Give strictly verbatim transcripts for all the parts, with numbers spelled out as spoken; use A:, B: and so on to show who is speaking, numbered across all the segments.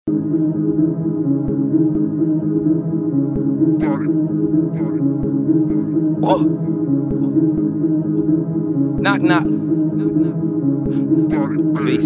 A: Whoa. Knock, knock. Beast.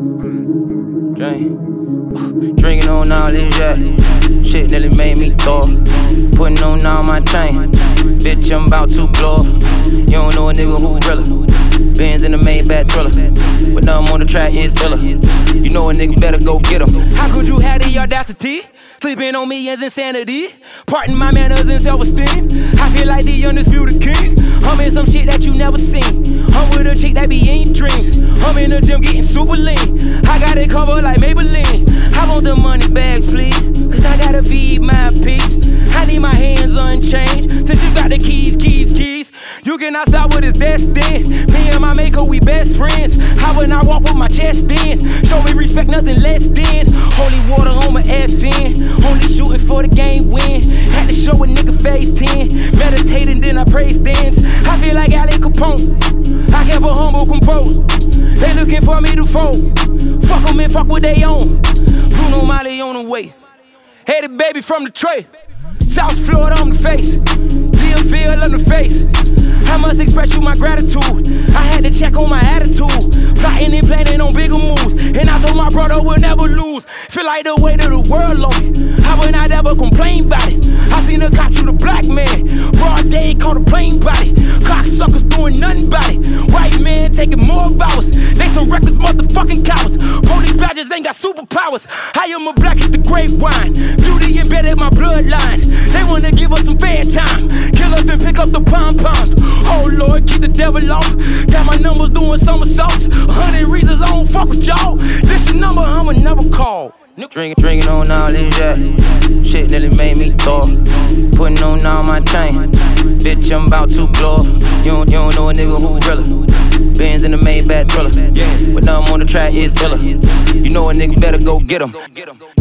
A: Drink. Drinking on all this jack. Shit nearly made me throw. Putting on all my chain. Bitch, I'm about to blow. You don't know a nigga who realer. Benz in the Maybach thriller. But now I'm on the track, it's iller. You know a nigga better go get him. How could you have the audacity? Sleeping on me is insanity. Parting my manners and self-esteem. I feel like the undisputed king. I'm in some shit that you never seen. I'm with a chick that be in your dreams. I'm in the gym getting super lean. I got it covered like Maybelline. I want the money bags, please. Cause I gotta feed my peace. I need my hands unchanged. Since you got the keys, keys, keys. You cannot stop what is destined. Me and my maker, we best friends. How when I walk with my chest in? Show me respect, nothing less than. Holy water on my F N. Only shooting for the game win. Had to show a nigga face ten. Meditating, then I praise dance. I feel like Ali Capone. I kept a humble compose. They looking for me to fold. Fuck them and fuck what they own. Bruno Mali on the way. Headed baby from the tray. South Florida on the face. Deerfield on the face. I must express you my gratitude. I had to check on my attitude. Plotting and planning on bigger moves. And I told my brother we'll never lose. Feel like the weight of the world on me. I would not ever complain about it. I seen her cop shoot a black man. Broad day caught a plain body. Cocksuckers doing nothing about it. White man taking more vows. They some reckless motherfucking cowards. Police badges ain't got superpowers. I am a black at the grapevine. Beauty embedded in my bloodline. They wanna give us some fair time. Kill us then pick up the pom-poms. Oh Lord, keep the devil off. Got my numbers doing somersaults. A hundred reasons I don't fuck with y'all. This your number, I'ma never call. Drinking, drinking on all this jack. Shit nearly made me throw. Putting on all my chain. Bitch, I'm about to blow. You don't, you don't know a nigga who realer. Benz in the Maybach thriller. But now I'm on the track, it's iller. You know a nigga better go get him.